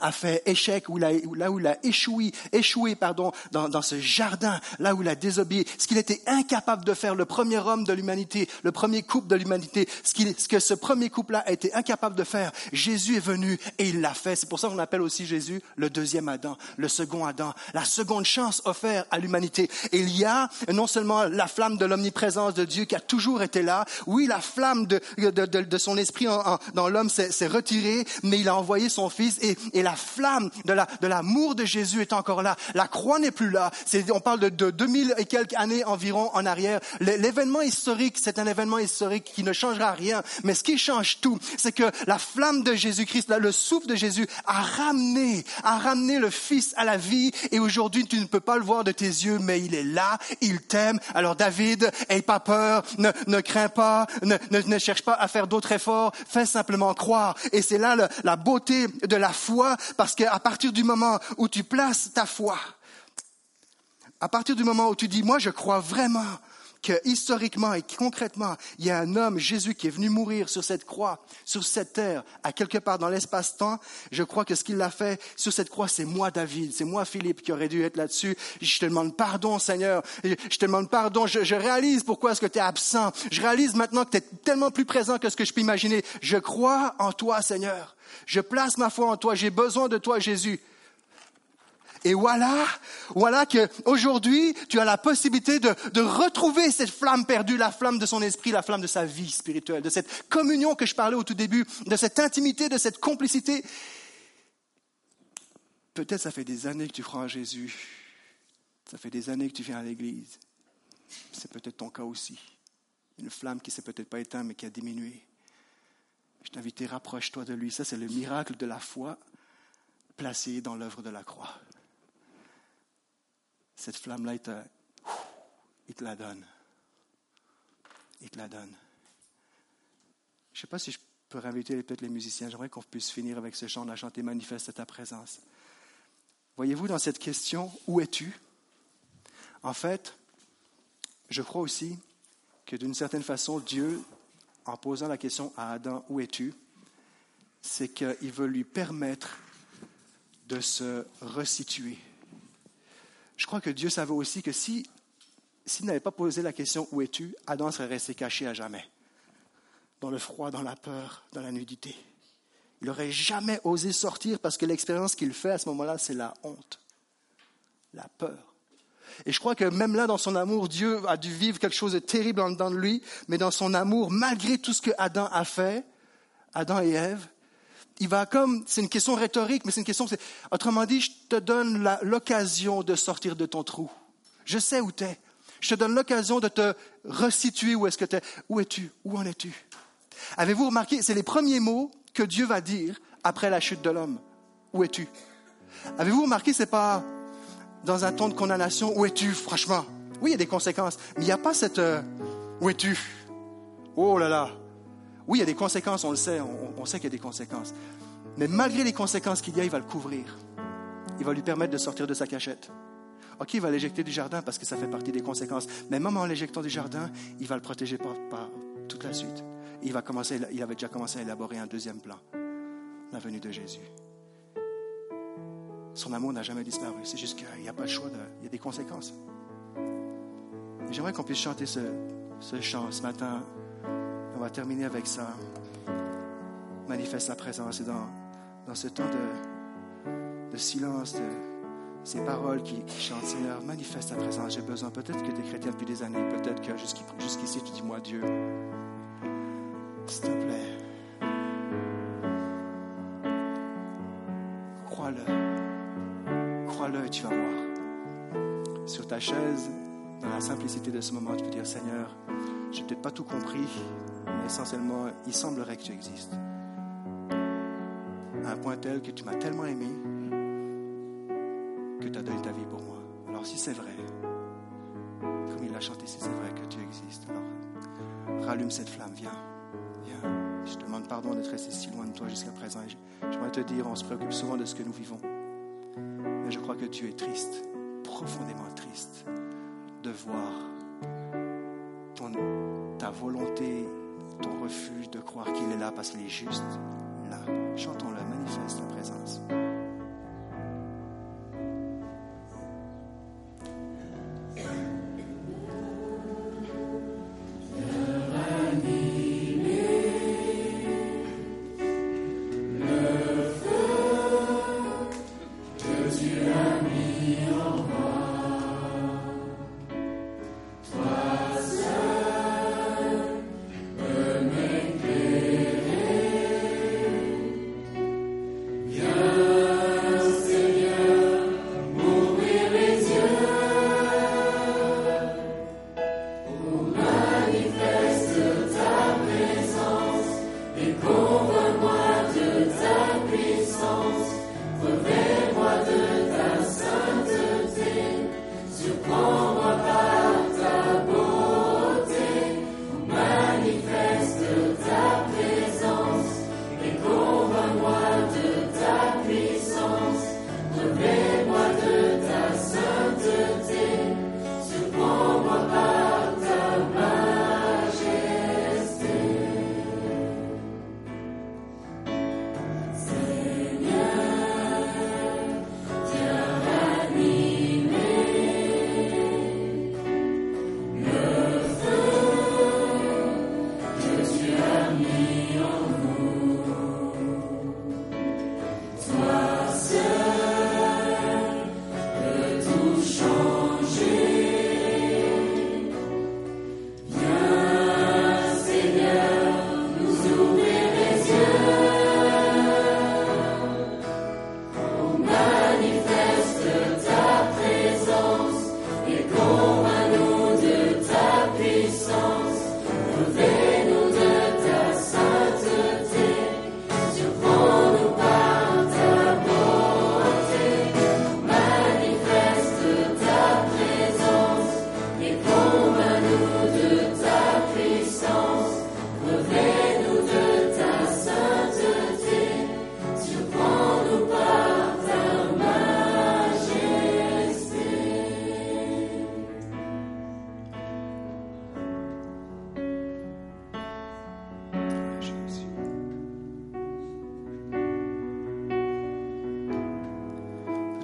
a fait échec, où il a, là où il a échoué, échoué pardon, dans, dans ce jardin, là où il a désobéi, ce qu'il était incapable de faire, le premier homme de l'humanité, le premier couple de l'humanité, ce, qu'il, ce que ce premier couple-là a été incapable de faire, Jésus est venu et il l'a fait. C'est pour ça qu'on appelle aussi Jésus le deuxième Adam, le second Adam, la seconde chance offerte à l'humanité. Et il y a non seulement la flamme de l'omniprésence de Dieu qui a toujours été là, oui, la flamme de, de, de, de son esprit en, en, dans l'homme s'est, s'est retirée, mais il a envoyé son Fils et, et la flamme de, la, de l'amour de Jésus est encore là. La croix n'est plus là. C'est, on parle de, de deux mille et quelques années environ en arrière. L'événement historique, c'est un événement historique qui ne changera rien. Mais ce qui change tout, c'est que la flamme de Jésus-Christ, le souffle de Jésus a ramené, a ramené le Fils à la vie. Et aujourd'hui, tu ne peux pas le voir de tes yeux, mais il est là, il t'aime. Alors David, aie pas peur, ne, ne crains pas, ne, ne, ne cherche pas à faire d'autres efforts, fais simplement croire. Et c'est là le, la beauté de la foi, parce qu'à partir du moment où tu places ta foi, à partir du moment où tu dis, moi je crois vraiment que historiquement et concrètement, il y a un homme, Jésus, qui est venu mourir sur cette croix, sur cette terre, à quelque part dans l'espace-temps. Je crois que ce qu'il a fait sur cette croix, c'est moi, David, c'est moi, Philippe, qui aurait dû être là-dessus. Je te demande pardon, Seigneur. Je te demande pardon. Je, je réalise pourquoi est-ce que tu es absent. Je réalise maintenant que tu es tellement plus présent que ce que je peux imaginer. Je crois en toi, Seigneur. Je place ma foi en toi. J'ai besoin de toi, Jésus. Et voilà, voilà que aujourd'hui, tu as la possibilité de, de retrouver cette flamme perdue, la flamme de son esprit, la flamme de sa vie spirituelle, de cette communion que je parlais au tout début, de cette intimité, de cette complicité. Peut-être ça fait des années que tu crois en Jésus. Ça fait des années que tu viens à l'église. C'est peut-être ton cas aussi. Une flamme qui ne s'est peut-être pas éteinte, mais qui a diminué. Je t'invite, rapproche-toi de lui. Ça, c'est le miracle de la foi placé dans l'œuvre de la croix. Cette flamme-là, il te, il te la donne. Il te la donne. Je ne sais pas si je peux inviter peut-être les musiciens. J'aimerais qu'on puisse finir avec ce chant. On a chanté « Manifeste ta présence ». Voyez-vous, dans cette question, où es-tu? En fait, je crois aussi que d'une certaine façon, Dieu, en posant la question à Adam, où es-tu? C'est qu'il veut lui permettre de se resituer. Je crois que Dieu savait aussi que si, s'il n'avait pas posé la question « Où es-tu ?», Adam serait resté caché à jamais, dans le froid, dans la peur, dans la nudité. Il n'aurait jamais osé sortir parce que l'expérience qu'il fait à ce moment-là, c'est la honte, la peur. Et je crois que même là, dans son amour, Dieu a dû vivre quelque chose de terrible en dedans de lui, mais dans son amour, malgré tout ce que Adam a fait, Adam et Ève, il va comme, c'est une question rhétorique, mais c'est une question, c'est, autrement dit, je te donne la, l'occasion de sortir de ton trou. Je sais où tu es. Je te donne l'occasion de te resituer où est-ce que tu es. Où es-tu? Où en es-tu? Avez-vous remarqué, c'est les premiers mots que Dieu va dire après la chute de l'homme. Où es-tu? Avez-vous remarqué, c'est pas dans un ton de condamnation. Où es-tu, franchement? Oui, il y a des conséquences, mais il n'y a pas cette euh, où es-tu? Oh là là! Oui, il y a des conséquences, on le sait, on, on sait qu'il y a des conséquences. Mais malgré les conséquences qu'il y a, il va le couvrir. Il va lui permettre de sortir de sa cachette. OK, il va l'éjecter du jardin parce que ça fait partie des conséquences. Mais même en l'éjectant du jardin, il va le protéger par, par toute la suite. Il va commencer, il avait déjà commencé à élaborer un deuxième plan. La venue de Jésus. Son amour n'a jamais disparu. C'est juste qu'il n'y a pas le choix, de, il y a des conséquences. Et j'aimerais qu'on puisse chanter ce, ce chant ce matin. On va terminer avec ça. Manifeste sa présence. Et dans, dans ce temps de, de silence, de ces paroles qui, qui chantent, Seigneur, manifeste ta présence. J'ai besoin. Peut-être que tu es chrétien depuis des années. Peut-être que jusqu'ici, jusqu'ici tu dis, moi, Dieu, s'il te plaît, crois-le. Crois-le et tu vas voir. Sur ta chaise, dans la simplicité de ce moment, tu peux dire, Seigneur, j'ai peut-être pas tout compris, mais essentiellement, il semblerait que tu existes. À un point tel que tu m'as tellement aimé que tu as donné ta vie pour moi. Alors si c'est vrai, comme il l'a chanté, si c'est vrai que tu existes, alors rallume cette flamme, viens, viens. Je te demande pardon d'être resté si loin de toi jusqu'à présent. J'aimerais te dire, on se préoccupe souvent de ce que nous vivons. Mais je crois que tu es triste, profondément triste, de voir ton, ta volonté, ton refus de croire qu'il est là parce qu'il est juste là. Chantons-le, manifeste la présence.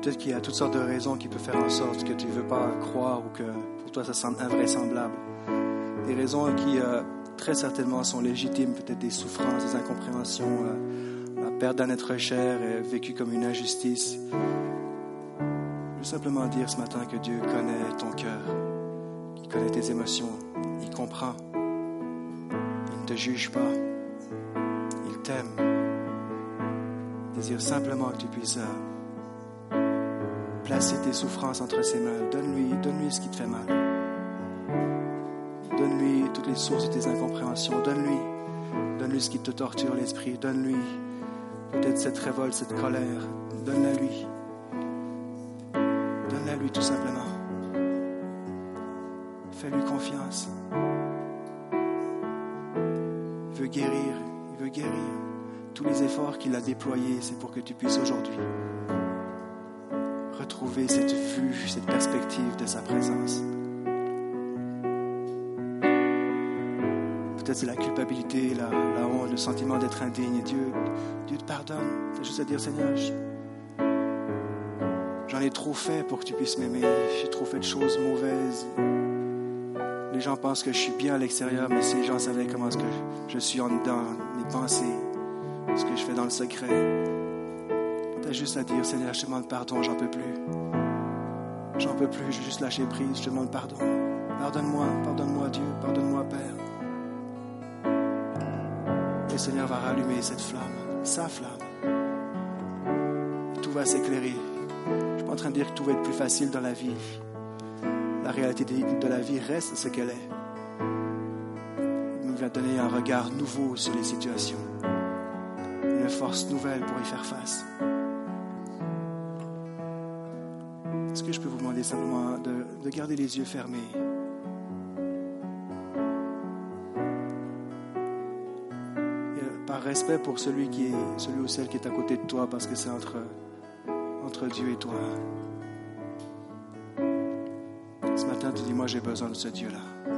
Peut-être qu'il y a toutes sortes de raisons qui peuvent faire en sorte que tu ne veux pas croire ou que pour toi ça semble invraisemblable. Des raisons qui euh, très certainement sont légitimes, peut-être des souffrances, des incompréhensions, euh, la perte d'un être cher est vécue comme une injustice. Je veux simplement dire ce matin que Dieu connaît ton cœur, qu'il connaît tes émotions, il comprend, il ne te juge pas, il t'aime. Il désire simplement que tu puisses euh, placer tes souffrances entre ses mains. Donne-lui, donne-lui ce qui te fait mal. Donne-lui toutes les sources de tes incompréhensions. Donne-lui, donne-lui ce qui te torture l'esprit. Donne-lui peut-être cette révolte, cette colère. Donne-la lui. Donne-la lui tout simplement. Fais-lui confiance. Il veut guérir, il veut guérir. Tous les efforts qu'il a déployés, c'est pour que tu puisses aujourd'hui retrouver cette vue, cette perspective de sa présence. Peut-être c'est la culpabilité, la, la honte, le sentiment d'être indigne. Dieu, Dieu te pardonne. C'est juste à dire, Seigneur, je, j'en ai trop fait pour que tu puisses m'aimer. J'ai trop fait de choses mauvaises. Les gens pensent que je suis bien à l'extérieur, mais si les gens savaient comment est-ce que je, je suis en dedans, mes pensées, ce que je fais dans le secret. Tu as juste à dire, Seigneur, je te demande pardon, j'en peux plus. J'en peux plus, je vais juste lâcher prise, je te demande pardon. Pardonne-moi, pardonne-moi Dieu, pardonne-moi Père. Et le Seigneur va rallumer cette flamme, sa flamme. Et tout va s'éclairer. Je ne suis pas en train de dire que tout va être plus facile dans la vie. La réalité de la vie reste ce qu'elle est. Il nous vient donner un regard nouveau sur les situations. Une force nouvelle pour y faire face. Est-ce que je peux vous demander simplement de, de garder les yeux fermés? Et par respect pour celui, qui est, celui ou celle qui est à côté de toi, parce que c'est entre, entre Dieu et toi. Ce matin, tu dis, moi j'ai besoin de ce Dieu-là.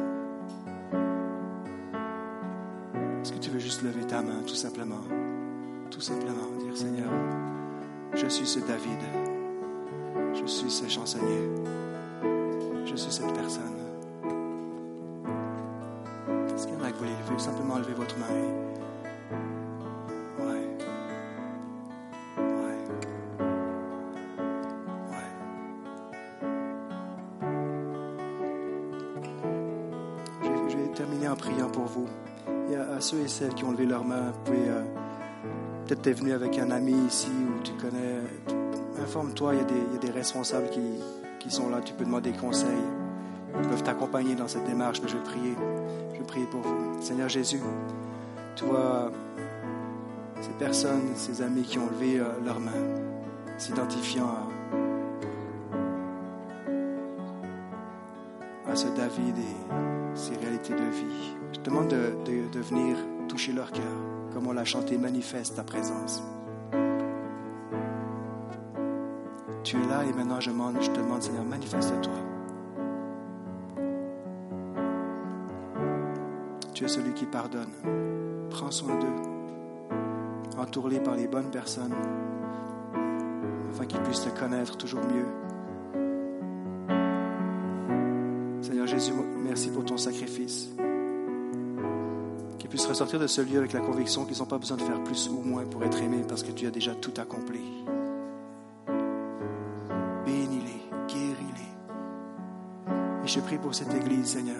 Est-ce que tu veux juste lever ta main, tout simplement? Tout simplement, dire, Seigneur, je suis ce David, je suis ce chansonnier, je suis cette personne. Est-ce qu'il y en a que vous voulez simplement lever votre main? Ouais. Ouais. Ouais. Je, je vais terminer en priant pour vous. Il y a à ceux et celles qui ont levé leurs mains, vous pouvez... Euh, Peut-être tu es venu avec un ami ici ou tu connais. Informe-toi, il y a des, il y a des responsables qui, qui sont là. Tu peux demander conseil. Ils peuvent t'accompagner dans cette démarche, mais je vais prier. Je vais prier pour vous. Seigneur Jésus, tu vois ces personnes, ces amis qui ont levé euh, leurs mains, s'identifiant à, à ce David et ses réalités de vie. Je te demande de, de, de venir toucher leur cœur. Comme on l'a chanté, manifeste ta présence. Tu es là et maintenant je, demande, je te demande, Seigneur, manifeste-toi. Tu es celui qui pardonne. Prends soin d'eux. Entoure-les par les bonnes personnes afin qu'ils puissent te connaître toujours mieux. Seigneur Jésus, merci pour ton sacrifice. Qu'ils puissent ressortir de ce lieu avec la conviction qu'ils n'ont pas besoin de faire plus ou moins pour être aimés parce que tu as déjà tout accompli. Bénis-les, guéris-les. Et je prie pour cette Église, Seigneur,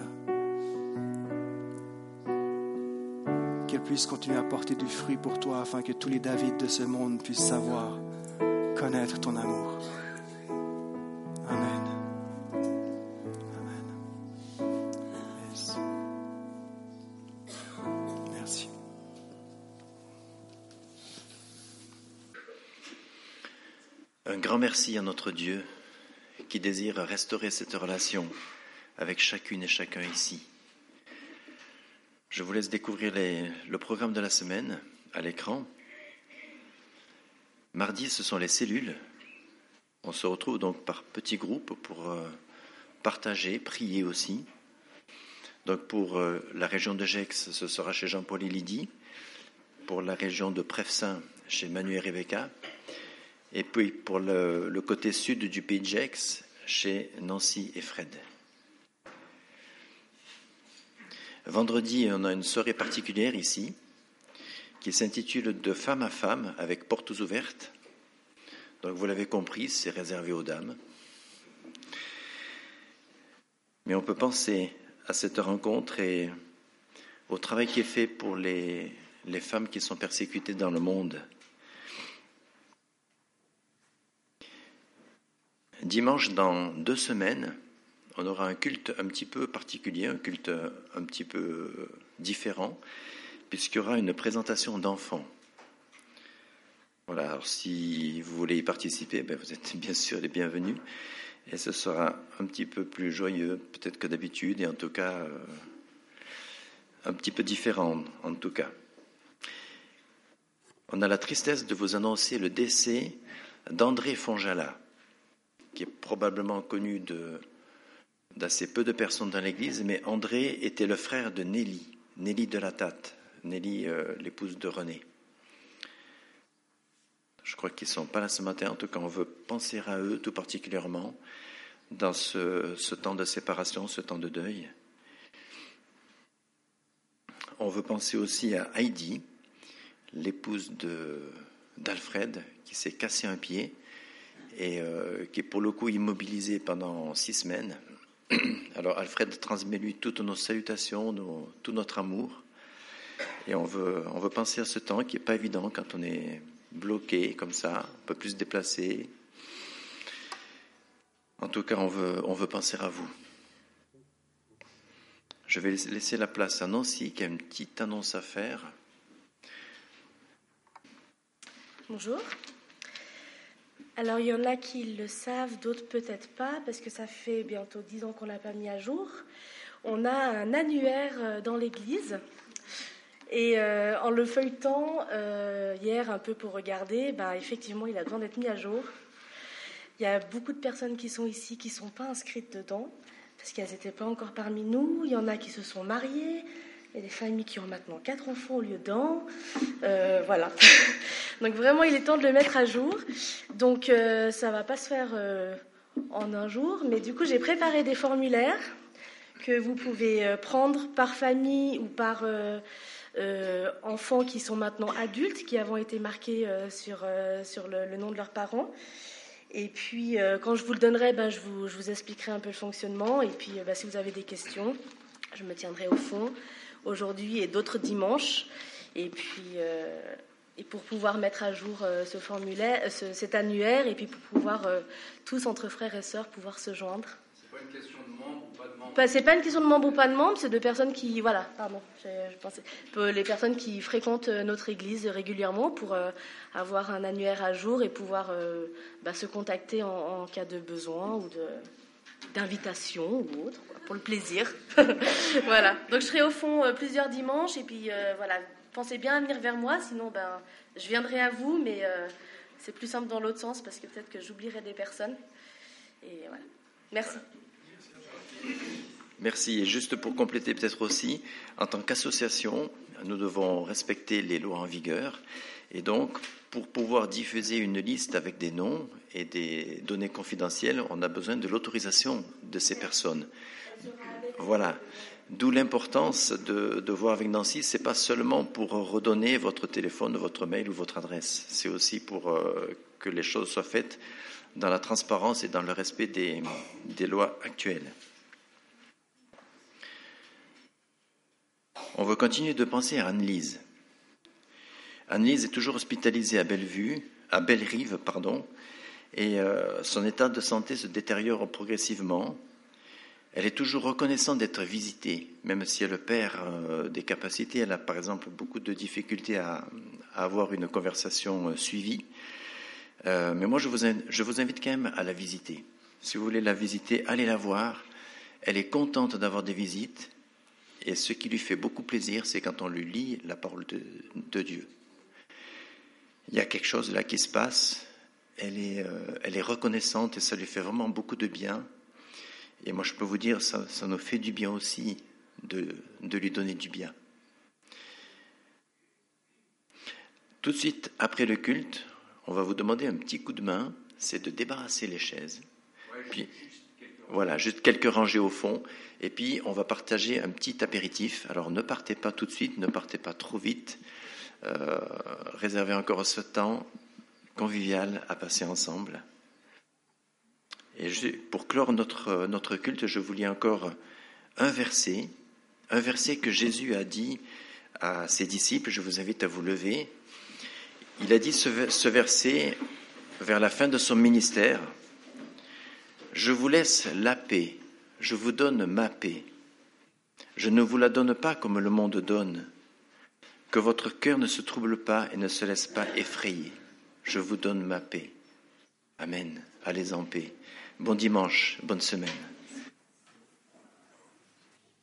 qu'elle puisse continuer à porter du fruit pour toi afin que tous les David de ce monde puissent savoir, connaître ton amour. Amen. Un grand merci à notre Dieu qui désire restaurer cette relation avec chacune et chacun ici. Je vous laisse découvrir les, le programme de la semaine à l'écran. Mardi, ce sont les cellules. On se retrouve donc par petits groupes pour euh, partager, prier aussi. Donc pour euh, la région de Gex, ce sera chez Jean-Paul et Lydie. Pour la région de Prefsaint, chez Manu et Rebecca. Et puis pour le, le côté sud du Pays de Gex, chez Nancy et Fred. Vendredi, on a une soirée particulière ici, qui s'intitule « De femme à femme » avec portes ouvertes. Donc vous l'avez compris, c'est réservé aux dames. Mais on peut penser à cette rencontre et au travail qui est fait pour les, les femmes qui sont persécutées dans le monde. Dimanche, dans deux semaines, on aura un culte un petit peu particulier, un culte un petit peu différent, puisqu'il y aura une présentation d'enfants. Voilà, alors si vous voulez y participer, ben vous êtes bien sûr les bienvenus. Et ce sera un petit peu plus joyeux, peut-être que d'habitude, et en tout cas, euh, un petit peu différent, en tout cas. On a la tristesse de vous annoncer le décès d'André Fonjala, qui est probablement connu de, d'assez peu de personnes dans l'Église, mais André était le frère de Nelly, Nelly de la Tatte, Nelly, euh, l'épouse de René. Je crois qu'ils ne sont pas là ce matin. En tout cas, on veut penser à eux tout particulièrement dans ce, ce temps de séparation, ce temps de deuil. On veut penser aussi à Heidi, l'épouse de, d'Alfred, qui s'est cassé un pied et euh, qui est pour le coup immobilisé pendant six semaines. Alors Alfred transmet lui toutes nos salutations, nos, tout notre amour. Et on veut, on veut penser à ce temps qui n'est pas évident quand on est bloqué comme ça, un peu plus se déplacer. En tout cas, on veut, on veut penser à vous. Je vais laisser la place à Nancy qui a une petite annonce à faire. Bonjour. Alors, il y en a qui le savent, d'autres peut-être pas, parce que ça fait bientôt dix ans qu'on ne l'a pas mis à jour. On a un annuaire dans l'église. Et euh, en le feuilletant euh, hier un peu pour regarder, ben, effectivement, il a besoin d'être mis à jour. Il y a beaucoup de personnes qui sont ici qui ne sont pas inscrites dedans, parce qu'elles n'étaient pas encore parmi nous. Il y en a qui se sont mariées. Il y a des familles qui ont maintenant quatre enfants au lieu d'un. Euh, voilà. Donc vraiment, il est temps de le mettre à jour. Donc euh, ça ne va pas se faire euh, en un jour, mais du coup, j'ai préparé des formulaires que vous pouvez euh, prendre par famille ou par... Euh, Euh, enfants qui sont maintenant adultes, qui avons été marqués euh, sur, euh, sur le, le nom de leurs parents. Et puis, euh, quand je vous le donnerai, ben, je, vous, je vous expliquerai un peu le fonctionnement. Et puis, euh, ben, si vous avez des questions, je me tiendrai au fond aujourd'hui et d'autres dimanches. Et puis, euh, et pour pouvoir mettre à jour euh, ce formulaire, ce, cet annuaire, et puis pour pouvoir euh, tous entre frères et sœurs pouvoir se joindre. C'est pas une question de membre ou pas de membre. Ben, c'est pas une question de membre ou pas de membre, c'est de personnes qui, voilà, pardon, je, je pensais, les personnes qui fréquentent notre église régulièrement pour euh, avoir un annuaire à jour et pouvoir euh, bah, se contacter en, en cas de besoin ou de, d'invitation ou autre, quoi, pour le plaisir. Voilà. Donc je serai au fond euh, plusieurs dimanches et puis euh, voilà, pensez bien à venir vers moi, sinon ben je viendrai à vous, mais euh, c'est plus simple dans l'autre sens parce que peut-être que j'oublierai des personnes. Et voilà. Merci. Merci. Et juste pour compléter peut-être aussi, en tant qu'association, nous devons respecter les lois en vigueur. Et donc, pour pouvoir diffuser une liste avec des noms et des données confidentielles, on a besoin de l'autorisation de ces personnes. Voilà. D'où l'importance de, de voir avec Nancy, c'est pas seulement pour redonner votre téléphone, votre mail ou votre adresse. C'est aussi pour euh, que les choses soient faites dans la transparence et dans le respect des, des lois actuelles. On veut continuer de penser à Anne-Lise. Anne-Lise est toujours hospitalisée à Bellevue, à Bellerive, pardon, et euh, son état de santé se détériore progressivement. Elle est toujours reconnaissante d'être visitée, même si elle perd euh, des capacités. Elle a par exemple beaucoup de difficultés à, à avoir une conversation euh, suivie. Euh, mais moi, je vous, je vous invite quand même à la visiter. Si vous voulez la visiter, allez la voir. Elle est contente d'avoir des visites. Et ce qui lui fait beaucoup plaisir, c'est quand on lui lit la parole de, de Dieu. Il y a quelque chose là qui se passe. Elle est, euh, elle est reconnaissante et ça lui fait vraiment beaucoup de bien. Et moi, je peux vous dire, ça, ça nous fait du bien aussi de, de lui donner du bien. Tout de suite après le culte, on va vous demander un petit coup de main, c'est de débarrasser les chaises. Puis, voilà, juste quelques rangées au fond. Et puis, on va partager un petit apéritif. Alors, ne partez pas tout de suite, ne partez pas trop vite. Euh, réservez encore ce temps convivial à passer ensemble. Et je, pour clore notre, notre culte, je vous lis encore un verset, un verset que Jésus a dit à ses disciples. Je vous invite à vous lever. Il a dit ce, ce verset vers la fin de son ministère. « Je vous laisse la paix, je vous donne ma paix. Je ne vous la donne pas comme le monde donne. Que votre cœur ne se trouble pas et ne se laisse pas effrayer. Je vous donne ma paix. » Amen. Allez en paix. Bon dimanche, bonne semaine.